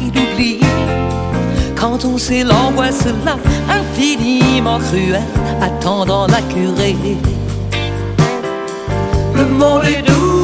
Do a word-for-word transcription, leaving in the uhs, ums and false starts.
d'oubli. Quand on sait l'angoisse là, infiniment cruelle, attendant la curée. Le monde est doux,